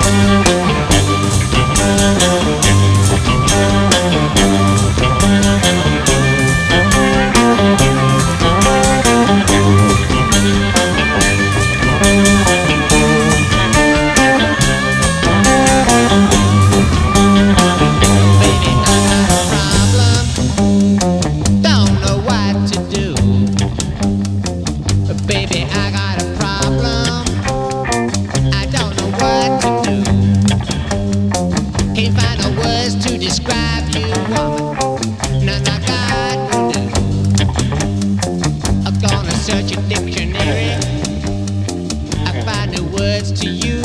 Baby, I got a problem. I don't know what to do. Can't find the words to describe you, woman. None I got to do. I'm gonna search a dictionary. I find the words to use.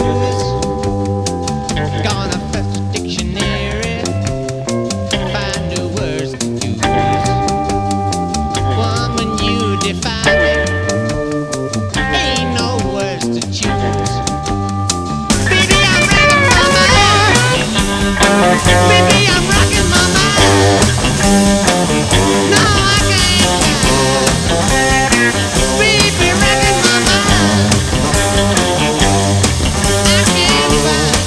Gonna fetch a dictionary. Find the words to use. Woman, you define me. Baby, I'm rocking my mind. No, I can't. Baby, rocking my mind. I can't find.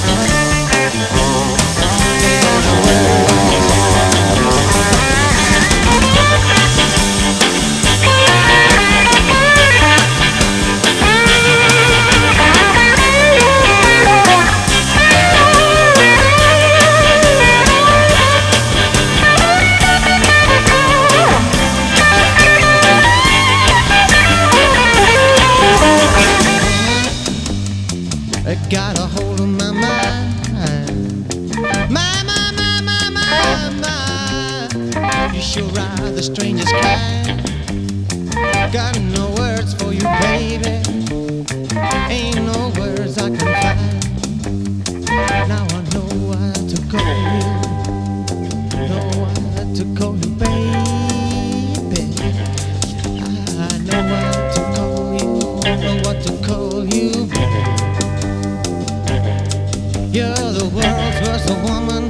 It got a hold of my mind. My. You sure are the strangest kind. Got no words for you, baby. Ain't no words I can find. Now I know what to call you. Know what to call you, baby. I know what to call you. Know what to call you, baby. You're the world's worst woman